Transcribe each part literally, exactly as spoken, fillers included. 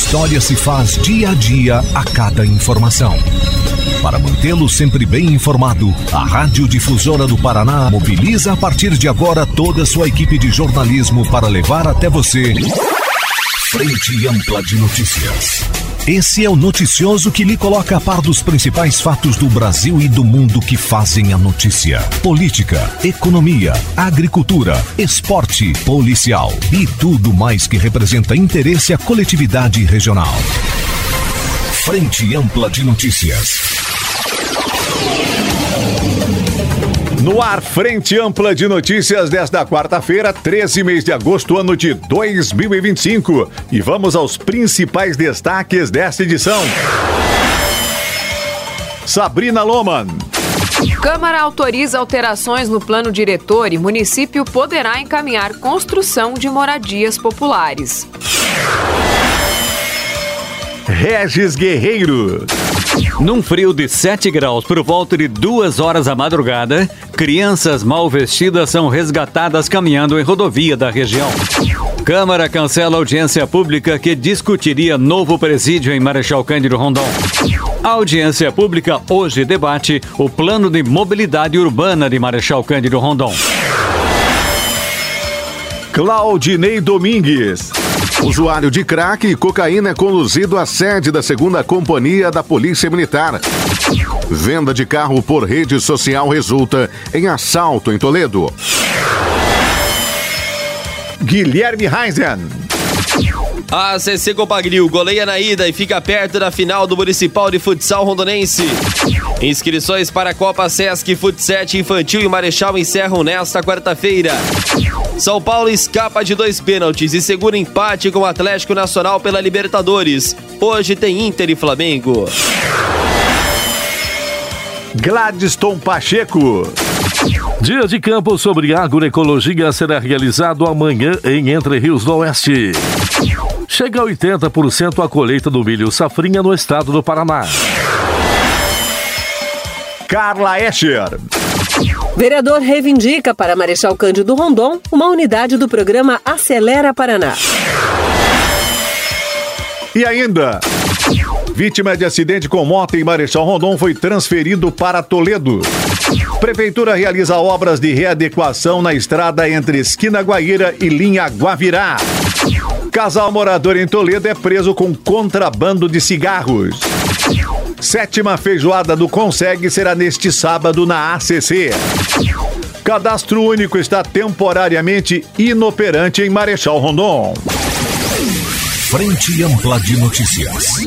história se faz dia a dia a cada informação. Para mantê-lo sempre bem informado, a Rádio Difusora do Paraná mobiliza a partir de agora toda a sua equipe de jornalismo para levar até você Frente Ampla de Notícias. Esse é o noticioso que lhe coloca a par dos principais fatos do Brasil e do mundo que fazem a notícia. Política, economia, agricultura, esporte, policial e tudo mais que representa interesse à coletividade regional. Frente Ampla de Notícias. No ar, Frente Ampla de Notícias desta quarta-feira, treze mês de agosto, ano de dois mil e vinte e cinco. E vamos aos principais destaques desta edição. Sabrina Lohmann. Câmara autoriza alterações no plano diretor e município poderá encaminhar construção de moradias populares. Regis Guerreiro. Num frio de sete graus por volta de duas horas da madrugada, crianças mal vestidas são resgatadas caminhando em rodovia da região. Câmara cancela audiência pública que discutiria novo presídio em Marechal Cândido Rondon. A audiência pública hoje debate o plano de mobilidade urbana de Marechal Cândido Rondon. Claudinei Domingues. Usuário de crack e cocaína é conduzido à sede da segunda Companhia da Polícia Militar. Venda de carro por rede social resulta em assalto em Toledo. Guilherme Heisen. A C C Copagril goleia na ida e fica perto da final do Municipal de Futsal Rondonense. Inscrições para a Copa Sesc Futset Infantil e Marechal encerram nesta quarta-feira. São Paulo escapa de dois pênaltis e segura empate com o Atlético Nacional pela Libertadores. Hoje tem Inter e Flamengo. Gladstone Pacheco. Dia de campo sobre agroecologia será realizado amanhã em Entre Rios do Oeste. Chega a oitenta por cento a colheita do milho safrinha no estado do Paraná. Carla Escher. Vereador reivindica para Marechal Cândido Rondon uma unidade do programa Acelera Paraná. E ainda, vítima de acidente com moto em Marechal Rondon foi transferido para Toledo. Prefeitura realiza obras de readequação na estrada entre Esquina Guaíra e linha Guavirá. Casal morador em Toledo é preso com contrabando de cigarros. Sétima feijoada do Conseg será neste sábado na A C C. Cadastro único está temporariamente inoperante em Marechal Rondon. Frente Ampla de Notícias.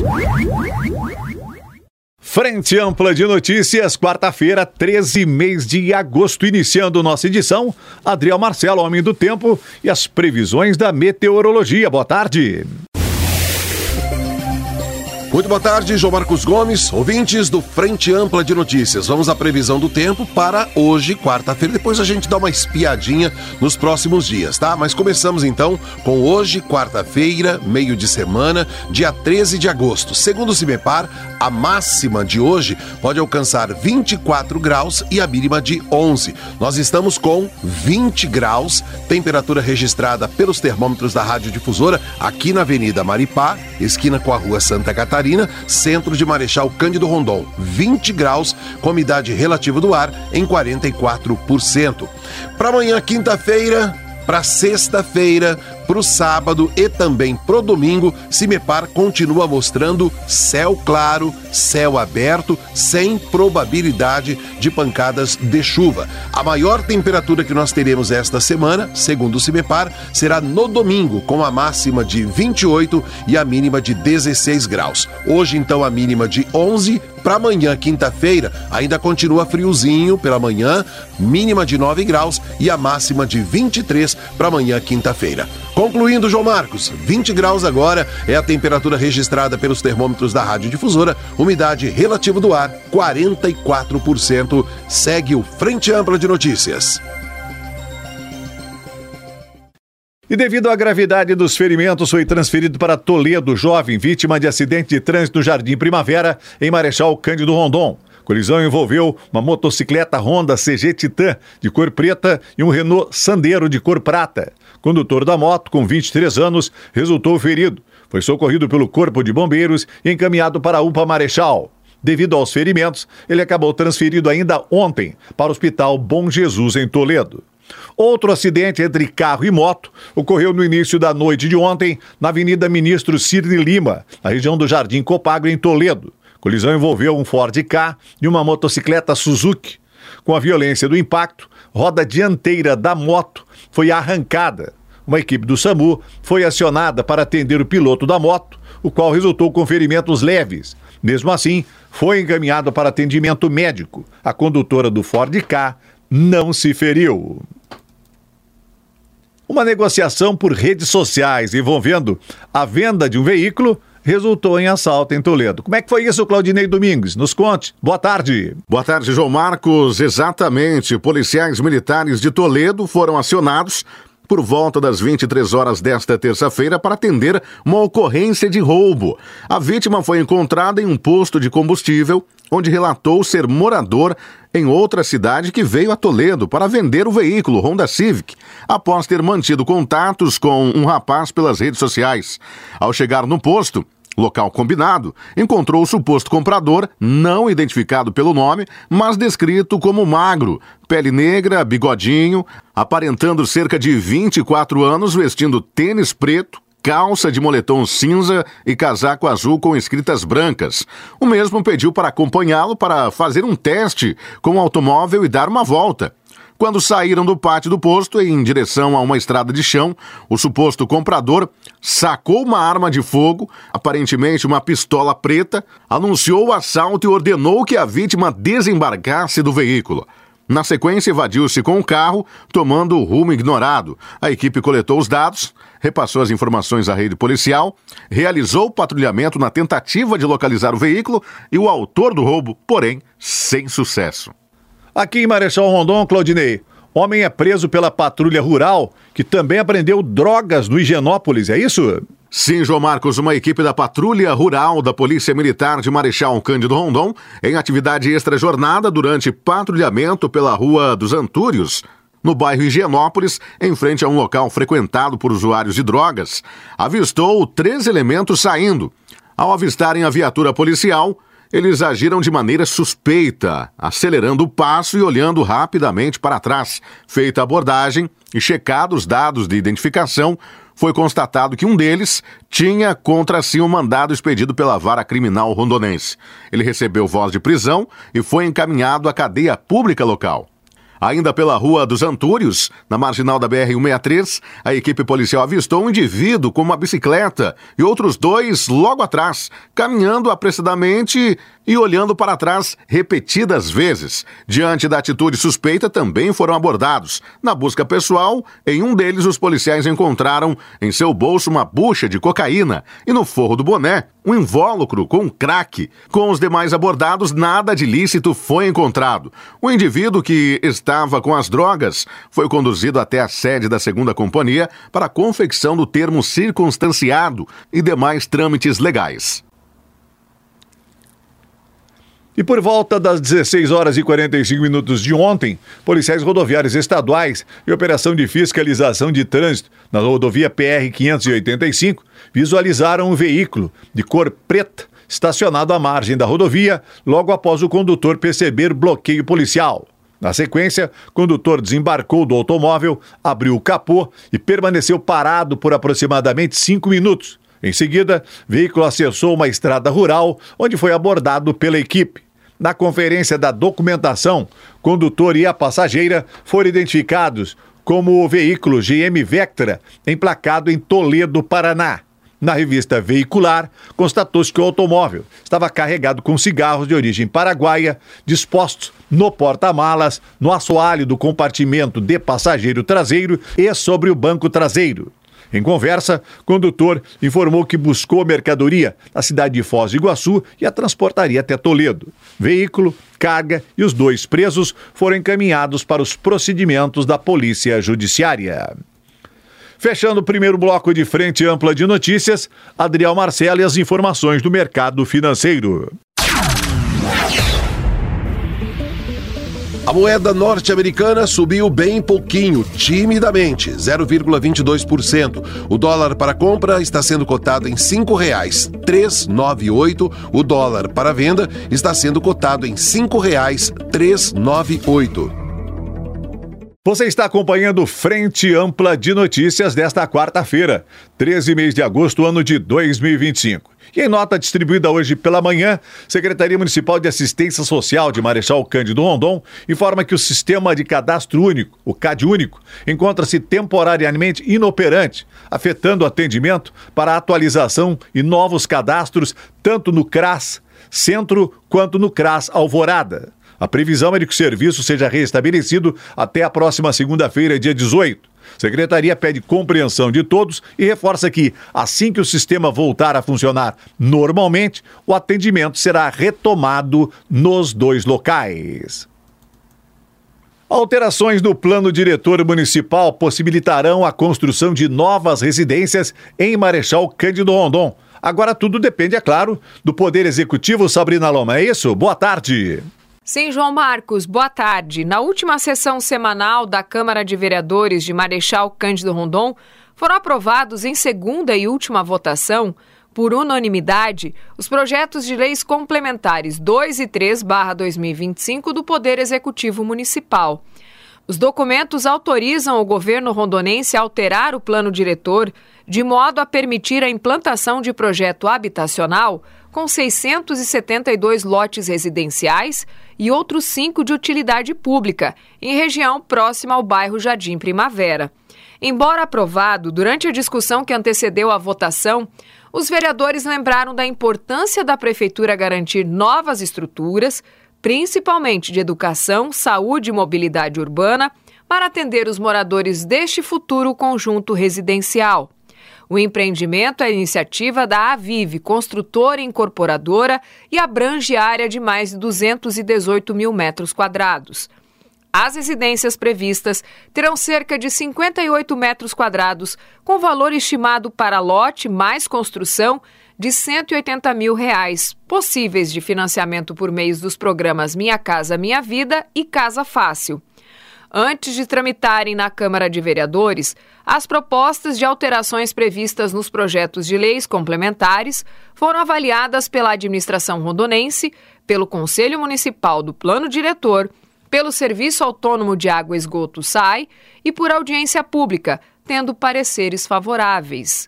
Frente Ampla de Notícias, quarta-feira, treze mês de agosto, iniciando nossa edição. Adriel Marcelo, homem do tempo, e as previsões da meteorologia. Boa tarde. Muito boa tarde, João Marcos Gomes, ouvintes do Frente Ampla de Notícias. Vamos à previsão do tempo para hoje, quarta-feira. Depois a gente dá uma espiadinha nos próximos dias, tá? Mas começamos então com hoje, quarta-feira, meio de semana, dia treze de agosto. Segundo o CIMEPAR, a máxima de hoje pode alcançar vinte e quatro graus e a mínima de onze. Nós estamos com vinte graus, temperatura registrada pelos termômetros da Rádio Difusora, aqui na Avenida Maripá, esquina com a Rua Santa Catarina, centro de Marechal Cândido Rondon, vinte graus, com umidade relativa do ar em quarenta e quatro por cento. Para amanhã, quinta-feira, para sexta-feira, para o sábado e também para o domingo, CIMEPAR continua mostrando céu claro, céu aberto, sem probabilidade de pancadas de chuva. A maior temperatura que nós teremos esta semana, segundo o CIMEPAR, será no domingo, com a máxima de vinte e oito e a mínima de dezesseis graus. Hoje, então, a mínima de onze. Para amanhã, quinta-feira, ainda continua friozinho pela manhã, mínima de nove graus e a máxima de vinte e três para amanhã, quinta-feira. Concluindo, João Marcos, vinte graus agora é a temperatura registrada pelos termômetros da Rádio Difusora, umidade relativa do ar, quarenta e quatro por cento. Segue o Frente Ampla de Notícias. E devido à gravidade dos ferimentos, foi transferido para Toledo, jovem vítima de acidente de trânsito no Jardim Primavera, em Marechal Cândido Rondon. Colisão envolveu uma motocicleta Honda C G Titan de cor preta e um Renault Sandero de cor prata. Condutor da moto, com vinte e três anos, resultou ferido. foi socorrido pelo Corpo de Bombeiros e encaminhado para a U P A Marechal. Devido aos ferimentos, ele acabou transferido ainda ontem para o Hospital Bom Jesus, em Toledo. Outro acidente entre carro e moto ocorreu no início da noite de ontem na Avenida Ministro Cirne Lima, na região do Jardim Copagro, em Toledo. A colisão envolveu um Ford Ka e uma motocicleta Suzuki. Com a violência do impacto, roda dianteira da moto foi arrancada. Uma equipe do SAMU foi acionada para atender o piloto da moto, o qual resultou com ferimentos leves. Mesmo assim, foi encaminhado para atendimento médico. A condutora do Ford Ka não se feriu. Uma negociação por redes sociais envolvendo a venda de um veículo resultou em assalto em Toledo. Como é que foi isso, Claudinei Domingues? Nos conte. Boa tarde. Boa tarde, João Marcos. Exatamente. Policiais militares de Toledo foram acionados por volta das vinte e três horas desta terça-feira para atender uma ocorrência de roubo. A vítima foi encontrada em um posto de combustível, onde relatou ser morador em outra cidade que veio a Toledo para vender o veículo Honda Civic, após ter mantido contatos com um rapaz pelas redes sociais. Ao chegar no posto, local combinado, encontrou o suposto comprador, não identificado pelo nome, mas descrito como magro, pele negra, bigodinho, aparentando cerca de vinte e quatro anos, vestindo tênis preto, calça de moletom cinza e casaco azul com escritas brancas. O mesmo pediu para acompanhá-lo para fazer um teste com o automóvel e dar uma volta. Quando saíram do pátio do posto em direção a uma estrada de chão, o suposto comprador sacou uma arma de fogo, aparentemente uma pistola preta, anunciou o assalto e ordenou que a vítima desembarcasse do veículo. Na sequência, evadiu-se com o carro, tomando o rumo ignorado. A equipe coletou os dados, repassou as informações à rede policial, realizou o patrulhamento na tentativa de localizar o veículo e o autor do roubo, porém, sem sucesso. Aqui em Marechal Rondon, Claudinei, homem é preso pela patrulha rural, que também apreendeu drogas no Higienópolis, é isso? Sim, João Marcos, uma equipe da Patrulha Rural da Polícia Militar de Marechal Cândido Rondon, em atividade extra-jornada durante patrulhamento pela Rua dos Antúrios, no bairro Higienópolis, em frente a um local frequentado por usuários de drogas, avistou três elementos saindo. Ao avistarem a viatura policial, eles agiram de maneira suspeita, acelerando o passo e olhando rapidamente para trás. Feita a abordagem e checados os dados de identificação, foi constatado que um deles tinha contra si um mandado expedido pela Vara Criminal Rondonense. Ele recebeu voz de prisão e foi encaminhado à cadeia pública local. Ainda pela Rua dos Antúrios, na marginal da B R cento e sessenta e três, a equipe policial avistou um indivíduo com uma bicicleta e outros dois logo atrás, caminhando apressadamente e olhando para trás repetidas vezes. Diante da atitude suspeita, também foram abordados. Na busca pessoal, em um deles, os policiais encontraram em seu bolso uma bucha de cocaína e no forro do boné, um invólucro com crack. Com os demais abordados, nada de ilícito foi encontrado. O indivíduo que estava com as drogas foi conduzido até a sede da segunda companhia para a confecção do termo circunstanciado e demais trâmites legais. E por volta das dezesseis horas e quarenta e cinco minutos de ontem, policiais rodoviários estaduais e operação de fiscalização de trânsito na rodovia P R quinhentos e oitenta e cinco visualizaram um veículo de cor preta estacionado à margem da rodovia logo após o condutor perceber bloqueio policial. Na sequência, o condutor desembarcou do automóvel, abriu o capô e permaneceu parado por aproximadamente cinco minutos. Em seguida, o veículo acessou uma estrada rural, onde foi abordado pela equipe. Na conferência da documentação, o condutor e a passageira foram identificados como o veículo G M Vectra, emplacado em Toledo, Paraná. Na revista veicular, constatou-se que o automóvel estava carregado com cigarros de origem paraguaia, dispostos no porta-malas, no assoalho do compartimento de passageiro traseiro e sobre o banco traseiro. Em conversa, o condutor informou que buscou mercadoria na cidade de Foz do Iguaçu e a transportaria até Toledo. Veículo, carga e os dois presos foram encaminhados para os procedimentos da Polícia Judiciária. Fechando o primeiro bloco de Frente Ampla de Notícias, Adriel Marcelo e as informações do mercado financeiro. A moeda norte-americana subiu bem pouquinho, timidamente, zero vírgula vinte e dois por cento. O dólar para compra está sendo cotado em cinco reais trezentos e noventa e oito. O dólar para venda está sendo cotado em cinco reais trezentos e noventa e oito. Você está acompanhando Frente Ampla de Notícias desta quarta-feira, treze de agosto, ano de dois mil e vinte e cinco. E em nota distribuída hoje pela manhã, Secretaria Municipal de Assistência Social de Marechal Cândido Rondon informa que o Sistema de Cadastro Único, o CAD Único, encontra-se temporariamente inoperante, afetando o atendimento para atualização e novos cadastros, tanto no CRAS Centro quanto no CRAS Alvorada. A previsão é de que o serviço seja restabelecido até a próxima segunda-feira, dia dezoito. A Secretaria pede compreensão de todos e reforça que, assim que o sistema voltar a funcionar normalmente, o atendimento será retomado nos dois locais. Alterações no plano diretor municipal possibilitarão a construção de novas residências em Marechal Cândido Rondon. Agora tudo depende, é claro, do Poder Executivo. Sabrina Loma, é isso? Boa tarde. Sim, João Marcos, boa tarde. Na última sessão semanal da Câmara de Vereadores de Marechal Cândido Rondon, foram aprovados em segunda e última votação, por unanimidade, os projetos de leis complementares dois e três barra dois mil e vinte e cinco do Poder Executivo Municipal. Os documentos autorizam o governo rondonense a alterar o plano diretor de modo a permitir a implantação de projeto habitacional com seiscentos e setenta e dois lotes residenciais e outros cinco de utilidade pública, em região próxima ao bairro Jardim Primavera. Embora aprovado, durante a discussão que antecedeu a votação, os vereadores lembraram da importância da Prefeitura garantir novas estruturas, principalmente de educação, saúde e mobilidade urbana, para atender os moradores deste futuro conjunto residencial. O empreendimento é iniciativa da Avive, construtora e incorporadora, e abrange área de mais de duzentos e dezoito mil metros quadrados. As residências previstas terão cerca de cinquenta e oito metros quadrados, com valor estimado para lote mais construção de cento e oitenta mil reais, possíveis de financiamento por meio dos programas Minha Casa Minha Vida e Casa Fácil. Antes de tramitarem na Câmara de Vereadores, as propostas de alterações previstas nos projetos de leis complementares foram avaliadas pela administração rondonense, pelo Conselho Municipal do Plano Diretor, pelo Serviço Autônomo de Água e Esgoto S A I e por audiência pública, tendo pareceres favoráveis.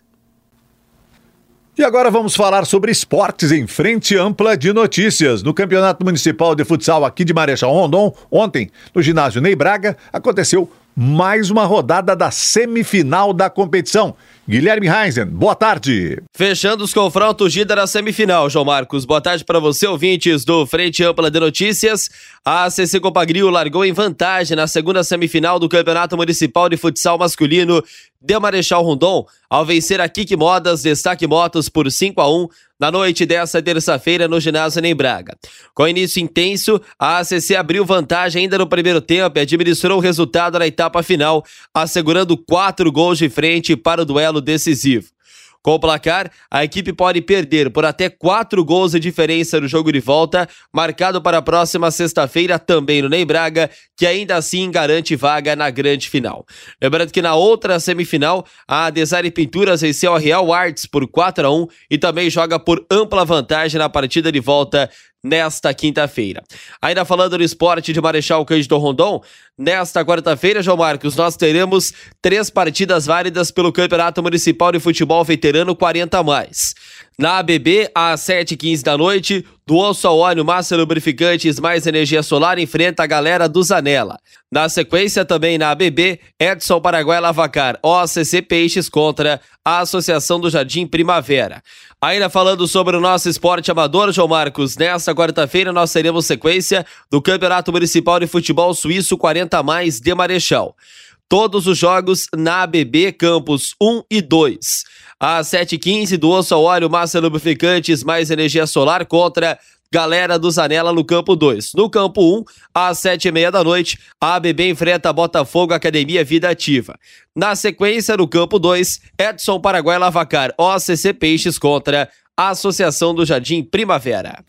E agora vamos falar sobre esportes em Frente Ampla de Notícias. No Campeonato Municipal de Futsal aqui de Marechal Rondon, ontem, no ginásio Ney Braga, aconteceu mais uma rodada da semifinal da competição. Guilherme Heinzen, boa tarde. Fechando os confrontos de da semifinal, João Marcos. Boa tarde para você, ouvintes do Frente Ampla de Notícias. A A C C Copagril largou em vantagem na segunda semifinal do Campeonato Municipal de Futsal Masculino de Marechal Rondon, ao vencer a Kik Modas Destaque Motos por cinco a um na noite dessa terça-feira no ginásio Ney Braga. Com início intenso, a A C C abriu vantagem ainda no primeiro tempo e administrou o resultado na etapa final, assegurando quatro gols de frente para o duelo decisivo. Com o placar, a equipe pode perder por até quatro gols de diferença no jogo de volta, marcado para a próxima sexta-feira também no Ney Braga, que ainda assim garante vaga na grande final. Lembrando que na outra semifinal, a Design Pinturas venceu a Real Arts por quatro a um e também joga por ampla vantagem na partida de volta nesta quinta-feira. Ainda falando do esporte de Marechal Cândido Rondon, nesta quarta-feira, João Marcos, nós teremos três partidas válidas pelo Campeonato Municipal de Futebol Veterano quarenta a mais. Na A B B, às sete e quinze da noite, do Osso ao Óleo, Massa Lubrificantes mais Energia Solar enfrenta a galera do Zanella. Na sequência, também na A B B, Edson Paraguai Lavacar, O C C Peixes contra a Associação do Jardim Primavera. Ainda falando sobre o nosso esporte amador, João Marcos, nesta quarta-feira nós teremos sequência do Campeonato Municipal de Futebol Suíço quarenta a mais de Marechal. Todos os jogos na A B B Campos um e dois. Às sete e quinze, do Osso ao Óleo, Massa Lubrificantes mais Energia Solar contra galera do Zanella no campo dois. No campo um, às sete e meia da noite, a A B B enfrenta Botafogo Academia Vida Ativa. Na sequência, no campo dois, Edson Paraguai Lavacar, O C C Peixes contra a Associação do Jardim Primavera.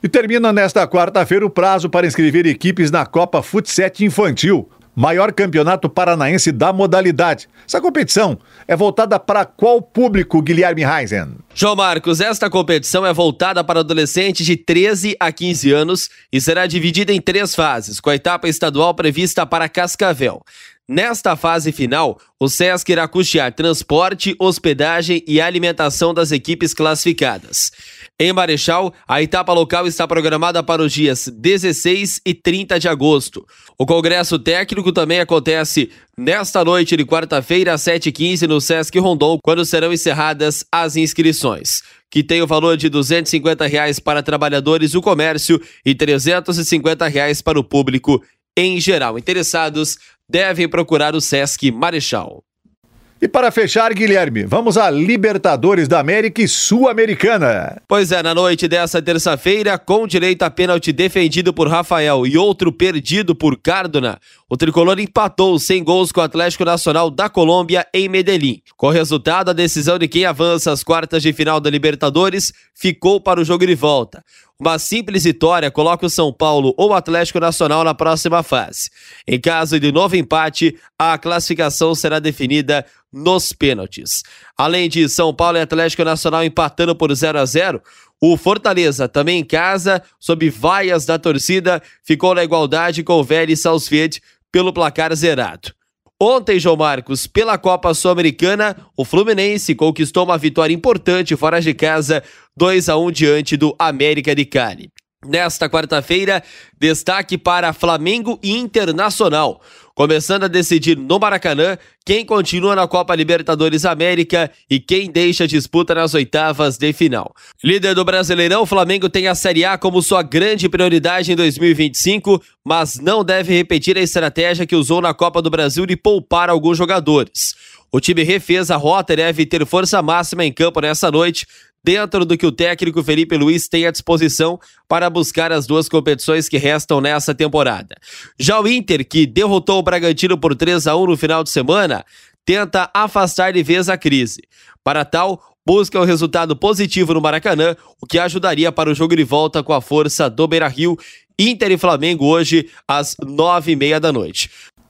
E termina nesta quarta-feira o prazo para inscrever equipes na Copa Futsal Infantil, maior campeonato paranaense da modalidade. Essa competição é voltada para qual público, Guilherme Reisen? João Marcos, esta competição é voltada para adolescentes de treze a quinze anos e será dividida em três fases, com a etapa estadual prevista para Cascavel. Nesta fase final, o SESC irá custear transporte, hospedagem e alimentação das equipes classificadas. Em Marechal, a etapa local está programada para os dias dezesseis e trinta de agosto. O congresso técnico também acontece nesta noite de quarta-feira, às sete e quinze, no Sesc Rondon, quando serão encerradas as inscrições, que tem o valor de duzentos e cinquenta reais para trabalhadores do comércio e trezentos e cinquenta reais para o público em geral. Interessados devem procurar o Sesc Marechal. E para fechar, Guilherme, vamos a Libertadores da América e Sul-Americana. Pois é, na noite dessa terça-feira, com direito a pênalti defendido por Rafael e outro perdido por Cardona, o tricolor empatou sem gols com o Atlético Nacional da Colômbia em Medellín. Com o resultado, a decisão de quem avança às quartas de final da Libertadores ficou para o jogo de volta. Uma simples vitória coloca o São Paulo ou o Atlético Nacional na próxima fase. Em caso de novo empate, a classificação será definida nos pênaltis. Além de São Paulo e Atlético Nacional empatando por zero a zero, o Fortaleza, também em casa, sob vaias da torcida, ficou na igualdade com o Vélez Sarsfield pelo placar zerado. Ontem, João Marcos, pela Copa Sul-Americana, o Fluminense conquistou uma vitória importante fora de casa, dois a um diante do América de Cali. Nesta quarta-feira, destaque para Flamengo e Internacional, começando a decidir no Maracanã quem continua na Copa Libertadores América e quem deixa a disputa nas oitavas de final. Líder do Brasileirão, o Flamengo tem a Série A como sua grande prioridade em dois mil e vinte e cinco, mas não deve repetir a estratégia que usou na Copa do Brasil de poupar alguns jogadores. O time refez a rota e deve ter força máxima em campo nessa noite, dentro do que o técnico Felipe Luiz tem à disposição para buscar as duas competições que restam nessa temporada. Já o Inter, que derrotou o Bragantino por três a um no final de semana, tenta afastar de vez a crise. Para tal, busca o um resultado positivo no Maracanã, o que ajudaria para o jogo de volta com a força do Beira-Rio. Inter e Flamengo hoje às nove e meia da noite.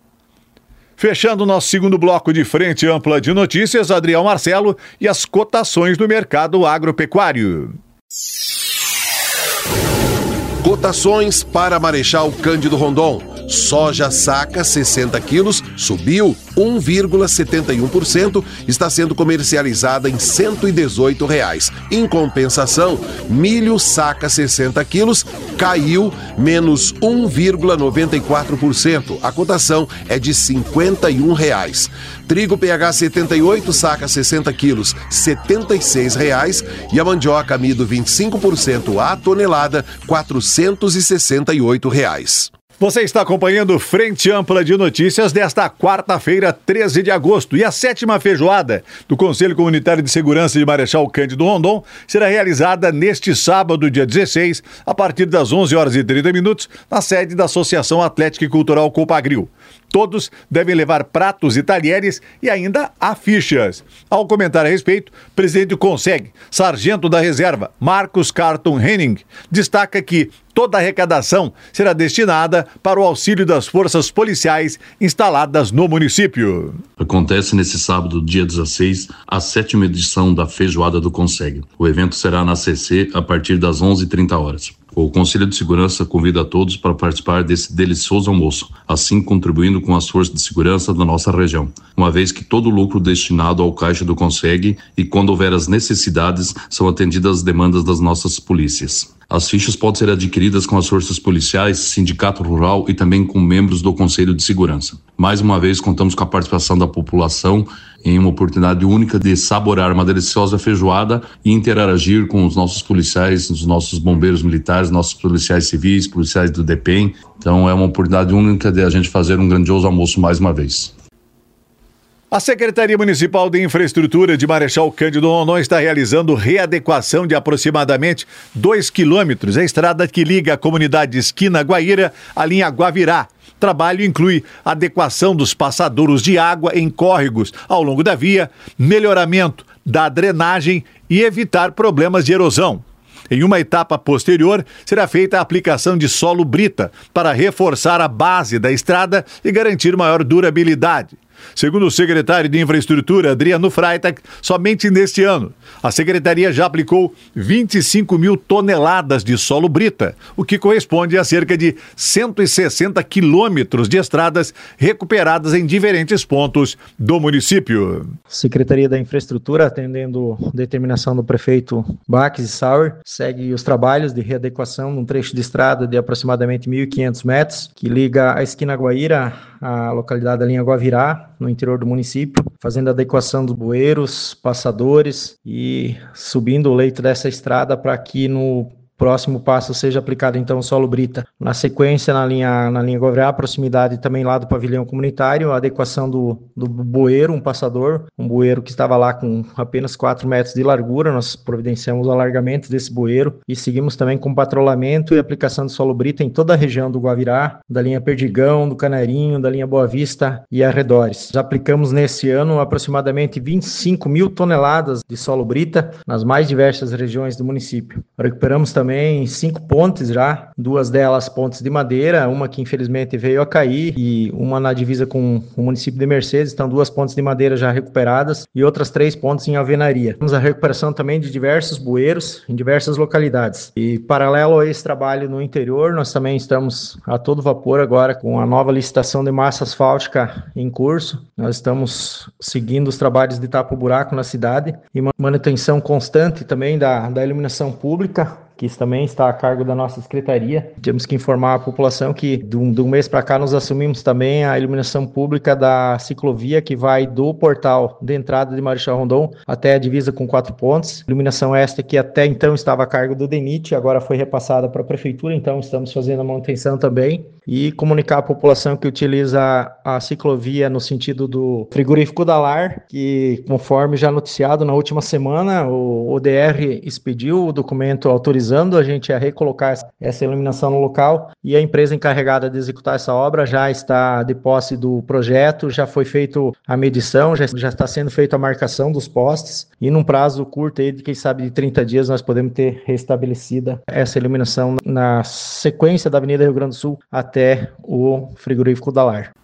Fechando o nosso segundo bloco de frente ampla de notícias, Adriel Marcelo e as cotações do mercado agropecuário. Cotações para Marechal Cândido Rondon. Soja saca sessenta quilos, subiu um vírgula setenta e um por cento, está sendo comercializada em cento e dezoito reais. Em compensação, milho saca sessenta quilos, caiu menos um vírgula noventa e quatro por cento. A cotação é de cinquenta e um reais. Trigo P H setenta e oito, saca sessenta quilos, setenta e seis reais. E a mandioca amido vinte e cinco por cento a tonelada, quatrocentos e sessenta e oito reais. Você está acompanhando Frente Ampla de Notícias desta quarta-feira, treze de agosto. E a sétima feijoada do Conselho Comunitário de Segurança de Marechal Cândido Rondon será realizada neste sábado, dia dezesseis, a partir das onze horas e trinta minutos, na sede da Associação Atlética e Cultural Copagril. Todos devem levar pratos e talheres e ainda afichas. Ao comentar a respeito, o presidente do Conseg, sargento da reserva, Marcos Carton Henning, destaca que toda a arrecadação será destinada para o auxílio das forças policiais instaladas no município. Acontece nesse sábado, dia dezesseis, a sétima edição da Feijoada do Conseg. O evento será na C C a partir das onze e trinta horas. O Conselho de Segurança convida a todos para participar desse delicioso almoço, assim contribuindo com as forças de segurança da nossa região, uma vez que todo o lucro destinado ao caixa do Conseg e, quando houver as necessidades, são atendidas as demandas das nossas polícias. As fichas podem ser adquiridas com as forças policiais, sindicato rural e também com membros do Conselho de Segurança. Mais uma vez, contamos com a participação da população em uma oportunidade única de saborear uma deliciosa feijoada e interagir com os nossos policiais, os nossos bombeiros militares, nossos policiais civis, policiais do D P E M. Então é uma oportunidade única de a gente fazer um grandioso almoço mais uma vez. A Secretaria Municipal de Infraestrutura de Marechal Cândido Rondon está realizando readequação de aproximadamente dois quilômetros, a estrada que liga a comunidade Esquina Guaíra à linha Guavirá. O trabalho inclui adequação dos passadouros de água em córregos ao longo da via, melhoramento da drenagem e evitar problemas de erosão. Em uma etapa posterior, será feita a aplicação de solo brita para reforçar a base da estrada e garantir maior durabilidade. Segundo o secretário de Infraestrutura, Adriano Freitag, somente neste ano, a secretaria já aplicou vinte e cinco mil toneladas de solo brita, o que corresponde a cerca de cento e sessenta quilômetros de estradas recuperadas em diferentes pontos do município. Secretaria da Infraestrutura, atendendo determinação do prefeito Baques e Sauer, segue os trabalhos de readequação de um trecho de estrada de aproximadamente mil e quinhentos metros, que liga a esquina Guaíra à localidade da linha Guavirá, no interior do município, fazendo a adequação dos bueiros, passadores e subindo o leito dessa estrada para que no próximo passo seja aplicado então o solo brita. Na sequência, na linha, na linha Guavirá, proximidade também lá do pavilhão comunitário, a adequação do, do bueiro, um passador, um bueiro que estava lá com apenas quatro metros de largura, nós providenciamos o alargamento desse bueiro e seguimos também com patrulhamento e aplicação de solo brita em toda a região do Guavirá, da linha Perdigão, do Canarinho, da linha Boa Vista e arredores. Já aplicamos nesse ano aproximadamente vinte e cinco mil toneladas de solo brita nas mais diversas regiões do município. Recuperamos também Também cinco pontes já, duas delas pontes de madeira, uma que infelizmente veio a cair e uma na divisa com o município de Mercedes, então duas pontes de madeira já recuperadas e outras três pontes em alvenaria. Temos a recuperação também de diversos bueiros em diversas localidades. E paralelo a esse trabalho no interior, nós também estamos a todo vapor agora com a nova licitação de massa asfáltica em curso. Nós estamos seguindo os trabalhos de tapa-buraco na cidade e manutenção constante também da, da iluminação pública, que isso também está a cargo da nossa secretaria. Temos que informar a população que de um, de um mês para cá nós assumimos também a iluminação pública da ciclovia que vai do portal de entrada de Marechal Rondon até a divisa com Quatro Pontes. Iluminação esta que até então estava a cargo do DENIT, agora foi repassada para a prefeitura, então estamos fazendo a manutenção também. E comunicar à população que utiliza a ciclovia no sentido do frigorífico da Lar, que conforme já noticiado na última semana, o O D R expediu o documento autorizando a gente a recolocar essa iluminação no local e a empresa encarregada de executar essa obra já está de posse do projeto, já foi feito a medição, já, já está sendo feita a marcação dos postes e num prazo curto aí de quem sabe de trinta dias nós podemos ter restabelecida essa iluminação na sequência da Avenida Rio Grande do Sul até o frigorífico da Lar.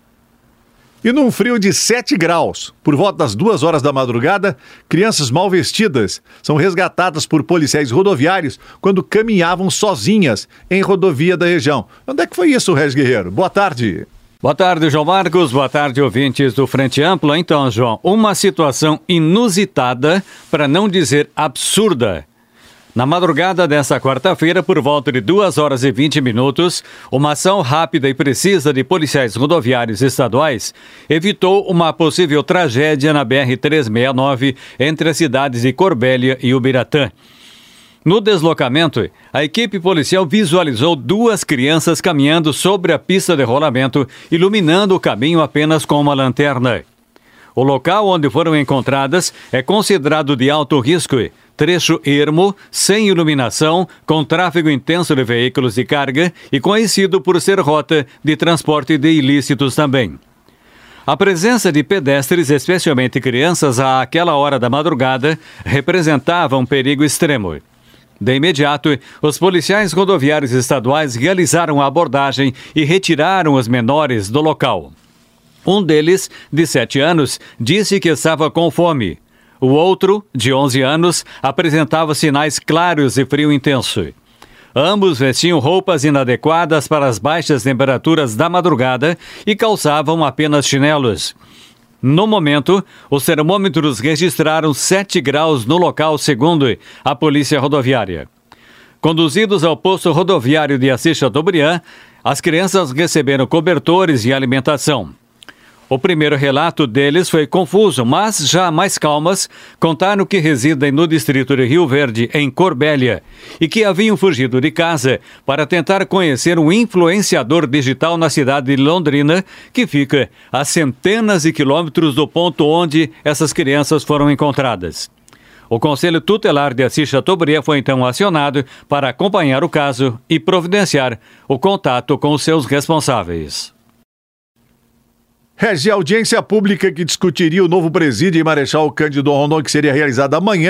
E num frio de sete graus, por volta das duas horas da madrugada, crianças mal vestidas são resgatadas por policiais rodoviários quando caminhavam sozinhas em rodovia da região. Onde é que foi isso, Regis Guerreiro? Boa tarde. Boa tarde, João Marcos. Boa tarde, ouvintes do Frente Ampla. Então, João, uma situação inusitada, para não dizer absurda. Na madrugada desta quarta-feira, por volta de duas horas e vinte minutos, uma ação rápida e precisa de policiais rodoviários estaduais evitou uma possível tragédia na B R trezentos e sessenta e nove entre as cidades de Corbélia e Ubiratã. No deslocamento, a equipe policial visualizou duas crianças caminhando sobre a pista de rolamento, iluminando o caminho apenas com uma lanterna. O local onde foram encontradas é considerado de alto risco, trecho ermo, sem iluminação, com tráfego intenso de veículos de carga e conhecido por ser rota de transporte de ilícitos também. A presença de pedestres, especialmente crianças, àquela hora da madrugada, representava um perigo extremo. De imediato, os policiais rodoviários estaduais realizaram a abordagem e retiraram os menores do local. Um deles, de sete anos, disse que estava com fome. O outro, de onze anos, apresentava sinais claros de frio intenso. Ambos vestiam roupas inadequadas para as baixas temperaturas da madrugada e calçavam apenas chinelos. No momento, os termômetros registraram sete graus no local, segundo a Polícia Rodoviária. Conduzidos ao posto rodoviário de Assis Chateaubriand, as crianças receberam cobertores e alimentação. O primeiro relato deles foi confuso, mas já mais calmas, contaram que residem no distrito de Rio Verde, em Corbélia, e que haviam fugido de casa para tentar conhecer um influenciador digital na cidade de Londrina, que fica a centenas de quilômetros do ponto onde essas crianças foram encontradas. O Conselho Tutelar de Assis Chateaubriand foi então acionado para acompanhar o caso e providenciar o contato com os seus responsáveis. Regi, a audiência pública que discutiria o novo presídio em Marechal Cândido Rondon, que seria realizada amanhã,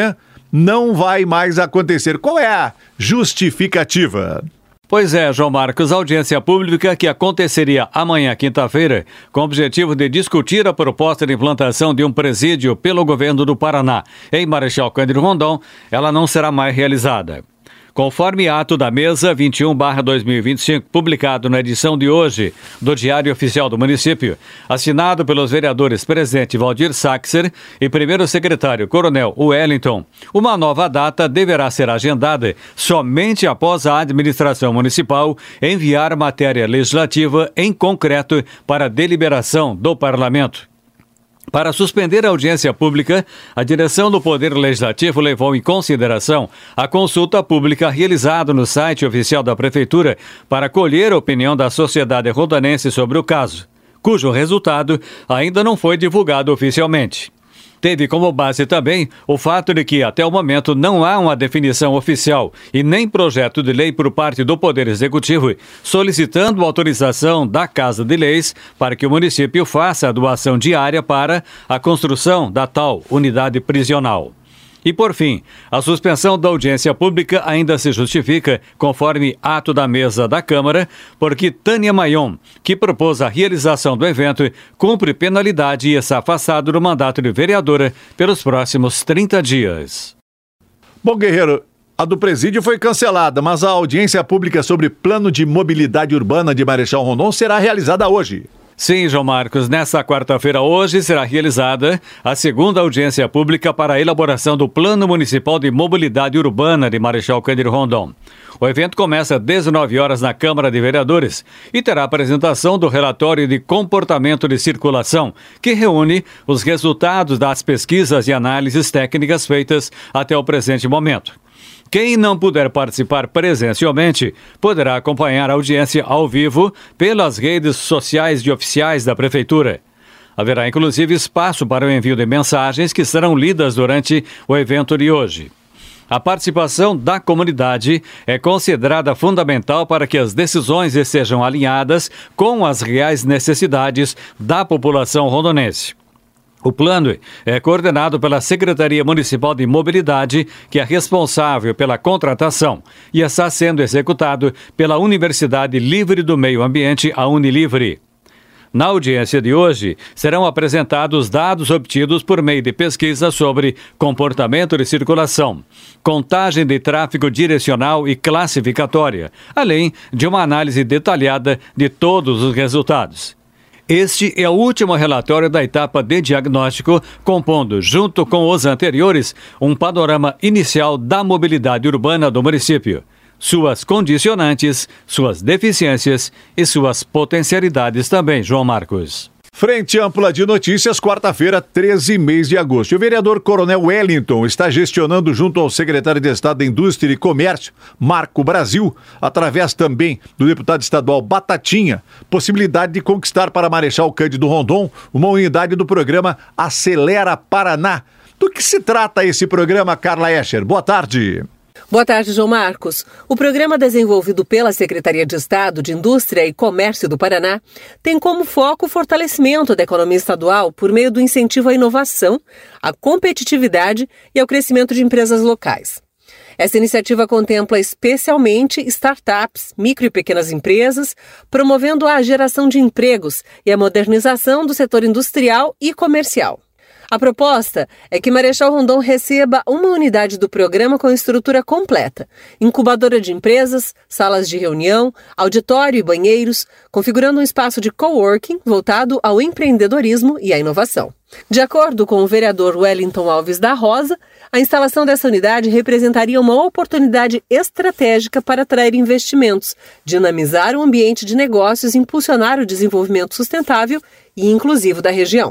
não vai mais acontecer. Qual é a justificativa? Pois é, João Marcos, audiência pública que aconteceria amanhã, quinta-feira, com o objetivo de discutir a proposta de implantação de um presídio pelo governo do Paraná em Marechal Cândido Rondon, ela não será mais realizada. Conforme ato da mesa vinte e um barra dois mil e vinte e cinco, publicado na edição de hoje do Diário Oficial do Município, assinado pelos vereadores presidente Valdir Saxer e primeiro secretário Coronel Wellington, uma nova data deverá ser agendada somente após a administração municipal enviar matéria legislativa em concreto para deliberação do Parlamento. Para suspender a audiência pública, a direção do Poder Legislativo levou em consideração a consulta pública realizada no site oficial da Prefeitura para colher a opinião da sociedade rondonense sobre o caso, cujo resultado ainda não foi divulgado oficialmente. Teve como base também o fato de que, até o momento, não há uma definição oficial e nem projeto de lei por parte do Poder Executivo solicitando autorização da Casa de Leis para que o município faça a doação diária para a construção da tal unidade prisional. E, por fim, a suspensão da audiência pública ainda se justifica, conforme ato da mesa da Câmara, porque Tânia Maion, que propôs a realização do evento, cumpre penalidade e está afastado do mandato de vereadora pelos próximos trinta dias. Bom, Guerreiro, a do presídio foi cancelada, mas a audiência pública sobre plano de mobilidade urbana de Marechal Rondon será realizada hoje. Sim, João Marcos, nesta quarta-feira hoje será realizada a segunda audiência pública para a elaboração do Plano Municipal de Mobilidade Urbana de Marechal Cândido Rondon. O evento começa às dezenove horas na Câmara de Vereadores e terá apresentação do relatório de comportamento de circulação, que reúne os resultados das pesquisas e análises técnicas feitas até o presente momento. Quem não puder participar presencialmente poderá acompanhar a audiência ao vivo pelas redes sociais de oficiais da Prefeitura. Haverá inclusive espaço para o envio de mensagens que serão lidas durante o evento de hoje. A participação da comunidade é considerada fundamental para que as decisões estejam alinhadas com as reais necessidades da população rondonense. O plano é coordenado pela Secretaria Municipal de Mobilidade, que é responsável pela contratação, e está sendo executado pela Universidade Livre do Meio Ambiente, a Unilivre. Na audiência de hoje, serão apresentados dados obtidos por meio de pesquisa sobre comportamento de circulação, contagem de tráfego direcional e classificatória, além de uma análise detalhada de todos os resultados. Este é o último relatório da etapa de diagnóstico, compondo, junto com os anteriores, um panorama inicial da mobilidade urbana do município, suas condicionantes, suas deficiências e suas potencialidades também, João Marcos. Frente Ampla de Notícias, quarta-feira, treze de agosto. O vereador Coronel Wellington está gestionando junto ao secretário de Estado da Indústria e Comércio, Marco Brasil, através também do deputado estadual Batatinha, possibilidade de conquistar para Marechal Cândido Rondon uma unidade do programa Acelera Paraná. Do que se trata esse programa, Carla Escher? Boa tarde. Boa tarde, João Marcos. O programa desenvolvido pela Secretaria de Estado de Indústria e Comércio do Paraná tem como foco o fortalecimento da economia estadual por meio do incentivo à inovação, à competitividade e ao crescimento de empresas locais. Essa iniciativa contempla especialmente startups, micro e pequenas empresas, promovendo a geração de empregos e a modernização do setor industrial e comercial. A proposta é que Marechal Rondon receba uma unidade do programa com estrutura completa, incubadora de empresas, salas de reunião, auditório e banheiros, configurando um espaço de coworking voltado ao empreendedorismo e à inovação. De acordo com o vereador Wellington Alves da Rosa, a instalação dessa unidade representaria uma oportunidade estratégica para atrair investimentos, dinamizar o ambiente de negócios e impulsionar o desenvolvimento sustentável e inclusivo da região.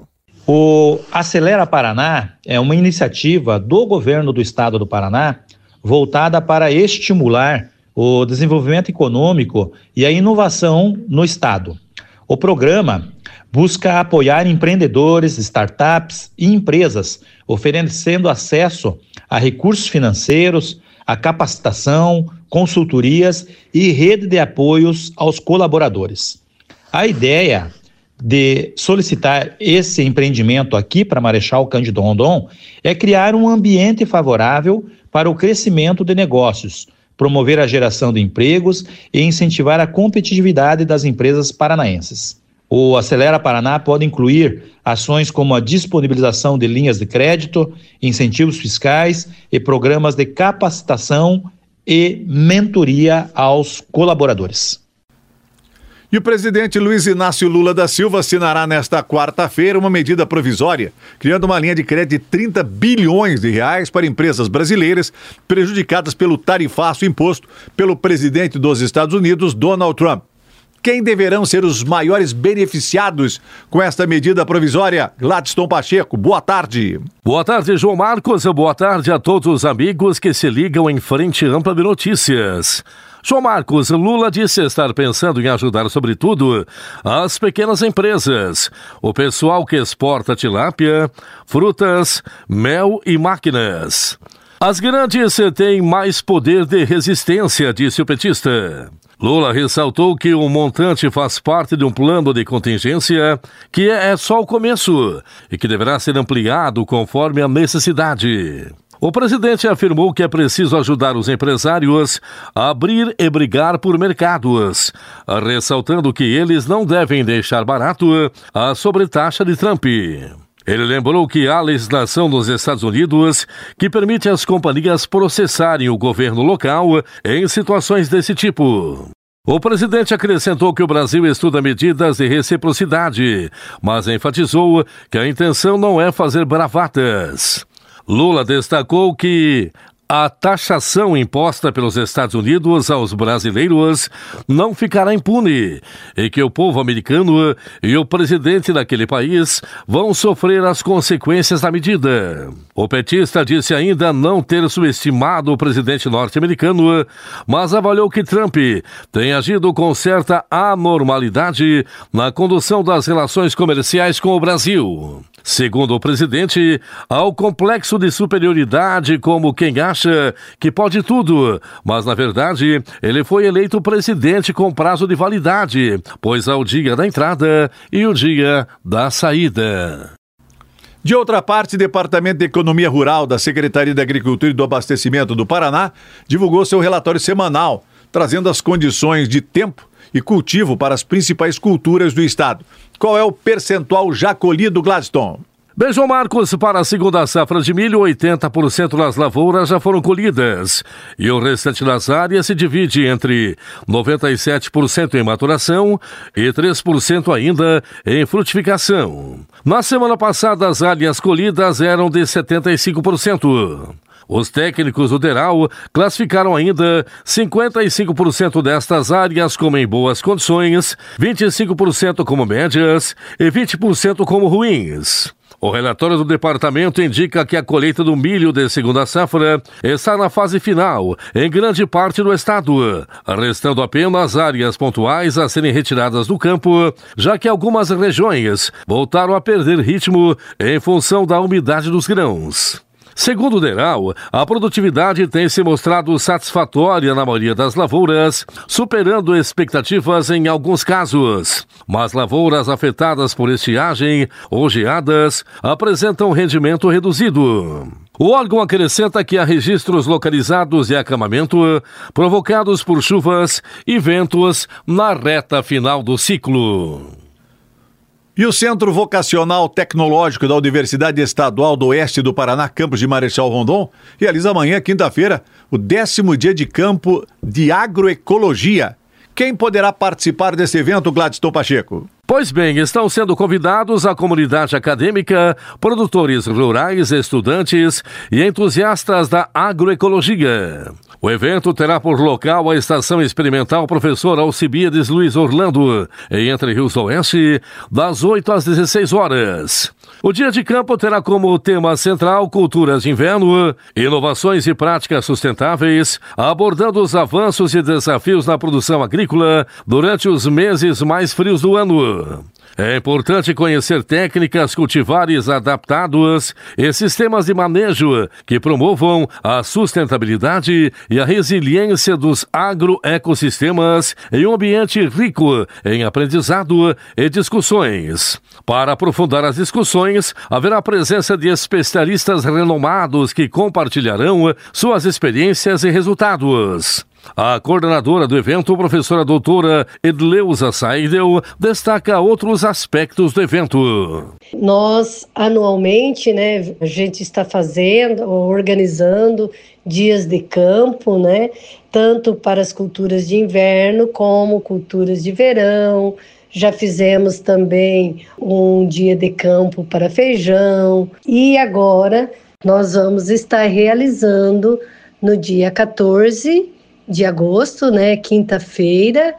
O Acelera Paraná é uma iniciativa do governo do estado do Paraná voltada para estimular o desenvolvimento econômico e a inovação no estado. O programa busca apoiar empreendedores, startups e empresas, oferecendo acesso a recursos financeiros, a capacitação, consultorias e rede de apoios aos colaboradores. A ideia de solicitar esse empreendimento aqui para Marechal Cândido Rondon é criar um ambiente favorável para o crescimento de negócios, promover a geração de empregos e incentivar a competitividade das empresas paranaenses. O Acelera Paraná pode incluir ações como a disponibilização de linhas de crédito, incentivos fiscais e programas de capacitação e mentoria aos colaboradores. E o presidente Luiz Inácio Lula da Silva assinará nesta quarta-feira uma medida provisória, criando uma linha de crédito de trinta bilhões de reais para empresas brasileiras prejudicadas pelo tarifaço imposto pelo presidente dos Estados Unidos, Donald Trump. Quem deverão ser os maiores beneficiados com esta medida provisória? Gladstone Pacheco, boa tarde. Boa tarde, João Marcos. Boa tarde a todos os amigos que se ligam em Frente Ampla de Notícias. João Marcos, Lula disse estar pensando em ajudar, sobretudo, as pequenas empresas, o pessoal que exporta tilápia, frutas, mel e máquinas. As grandes têm mais poder de resistência, disse o petista. Lula ressaltou que o montante faz parte de um plano de contingência que é só o começo e que deverá ser ampliado conforme a necessidade. O presidente afirmou que é preciso ajudar os empresários a abrir e brigar por mercados, ressaltando que eles não devem deixar barato a sobretaxa de Trump. Ele lembrou que há legislação nos Estados Unidos que permite às companhias processarem o governo local em situações desse tipo. O presidente acrescentou que o Brasil estuda medidas de reciprocidade, mas enfatizou que a intenção não é fazer bravatas. Lula destacou que a taxação imposta pelos Estados Unidos aos brasileiros não ficará impune e que o povo americano e o presidente daquele país vão sofrer as consequências da medida. O petista disse ainda não ter subestimado o presidente norte-americano, mas avaliou que Trump tem agido com certa anormalidade na condução das relações comerciais com o Brasil. Segundo o presidente, há o complexo de superioridade como quem acha que pode tudo, mas na verdade ele foi eleito presidente com prazo de validade, pois há o dia da entrada e o dia da saída. De outra parte, o Departamento de Economia Rural da Secretaria da Agricultura e do Abastecimento do Paraná divulgou seu relatório semanal, trazendo as condições de tempo e cultivo para as principais culturas do estado. Qual é o percentual já colhido, Gladstone? Bem, João Marcos, para a segunda safra de milho, oitenta por cento das lavouras já foram colhidas e o restante das áreas se divide entre noventa e sete por cento em maturação e três por cento ainda em frutificação. Na semana passada, as áreas colhidas eram de setenta e cinco por cento. Os técnicos do DERAL classificaram ainda cinquenta e cinco por cento destas áreas como em boas condições, vinte e cinco por cento como médias e vinte por cento como ruins. O relatório do departamento indica que a colheita do milho de segunda safra está na fase final, em grande parte do estado, restando apenas áreas pontuais a serem retiradas do campo, já que algumas regiões voltaram a perder ritmo em função da umidade dos grãos. Segundo o DERAL, a produtividade tem se mostrado satisfatória na maioria das lavouras, superando expectativas em alguns casos. Mas lavouras afetadas por estiagem ou geadas apresentam rendimento reduzido. O órgão acrescenta que há registros localizados de acamamento provocados por chuvas e ventos na reta final do ciclo. E o Centro Vocacional Tecnológico da Universidade Estadual do Oeste do Paraná, campus de Marechal Rondon, realiza amanhã, quinta-feira, o décimo dia de campo de agroecologia. Quem poderá participar desse evento, Gladstone Pacheco? Pois bem, estão sendo convidados a comunidade acadêmica, produtores rurais, estudantes e entusiastas da agroecologia. O evento terá por local a Estação Experimental Professor Alcibiades Luiz Orlando, em Entre Rios do Oeste, das oito às dezesseis horas. O dia de campo terá como tema central culturas de inverno, inovações e práticas sustentáveis, abordando os avanços e desafios na produção agrícola durante os meses mais frios do ano. É importante conhecer técnicas cultivares adaptadas e sistemas de manejo que promovam a sustentabilidade e a resiliência dos agroecossistemas em um ambiente rico em aprendizado e discussões. Para aprofundar as discussões, haverá a presença de especialistas renomados que compartilharão suas experiências e resultados. A coordenadora do evento, professora doutora Edleusa Saidel, destaca outros aspectos do evento. Nós, anualmente, né, a gente está fazendo, organizando dias de campo, né, tanto para as culturas de inverno como culturas de verão. Já fizemos também um dia de campo para feijão e agora nós vamos estar realizando no dia quatorze de agosto, né, quinta-feira,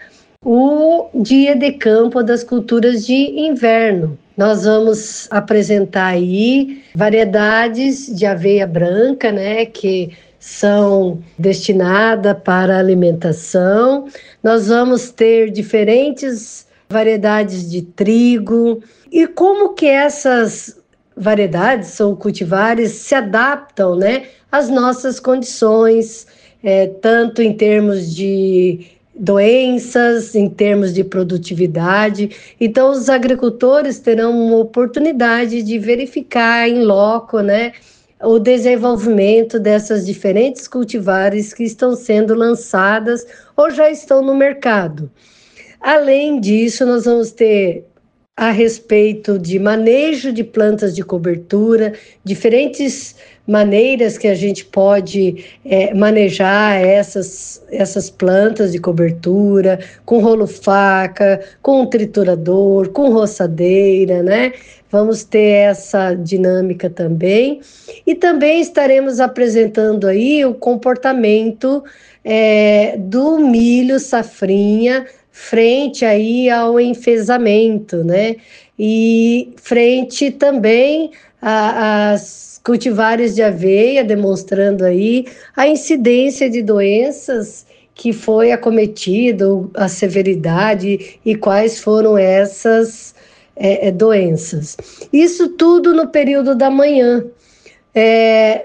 o dia de campo das culturas de inverno. Nós vamos apresentar aí variedades de aveia branca, né, que são destinadas para alimentação. Nós vamos ter diferentes variedades de trigo e como que essas variedades ou cultivares se adaptam, né, às nossas condições, é, tanto em termos de doenças, em termos de produtividade. Então, os agricultores terão uma oportunidade de verificar em loco, né, o desenvolvimento dessas diferentes cultivares que estão sendo lançadas ou já estão no mercado. Além disso, nós vamos ter a respeito de manejo de plantas de cobertura, diferentes maneiras que a gente pode é, manejar essas, essas plantas de cobertura, com rolo-faca, com triturador, com roçadeira, né? Vamos ter essa dinâmica também. E também estaremos apresentando aí o comportamento é, do milho safrinha frente aí ao enfesamento, né? E frente também às cultivares de aveia, demonstrando aí a incidência de doenças que foi acometida, a severidade e quais foram essas é, doenças. Isso tudo no período da manhã. É,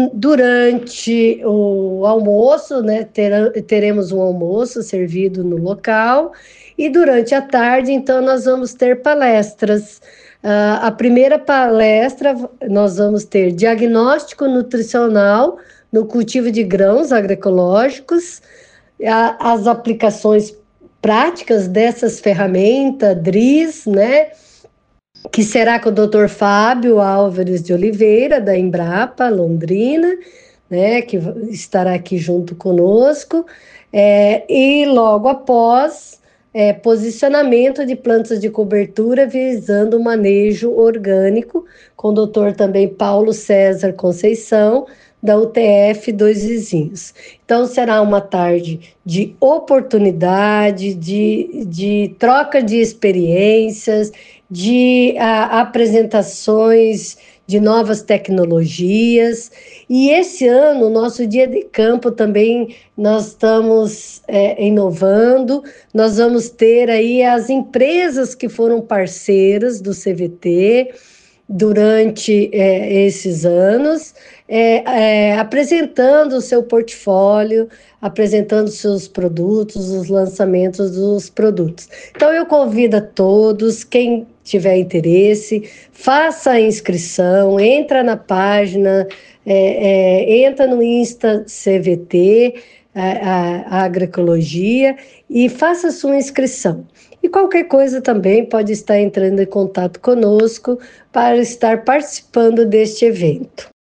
durante o almoço, né, ter, teremos um almoço servido no local e durante a tarde, então, nós vamos ter palestras. Uh, a primeira palestra, nós vamos ter diagnóstico nutricional no cultivo de grãos agroecológicos, a, as aplicações práticas dessas ferramentas, D R I S, né, que será com o doutor Fábio Álvares de Oliveira, da Embrapa, Londrina, né, que estará aqui junto conosco, é, e logo após, é, posicionamento de plantas de cobertura visando o manejo orgânico, com o doutor também Paulo César Conceição, da U T F Dois Vizinhos. Então, será uma tarde de oportunidade, de, de troca de experiências, de a, apresentações de novas tecnologias. E esse ano, nosso dia de campo também, nós estamos é, inovando, nós vamos ter aí as empresas que foram parceiras do C V T durante é, esses anos, é, é, apresentando o seu portfólio, apresentando seus produtos, os lançamentos dos produtos. Então, eu convido a todos, quem tiver interesse, faça a inscrição, entra na página, é, é, entra no Insta C V T, a, a, a Agroecologia, e faça a sua inscrição. E qualquer coisa também pode estar entrando em contato conosco para estar participando deste evento.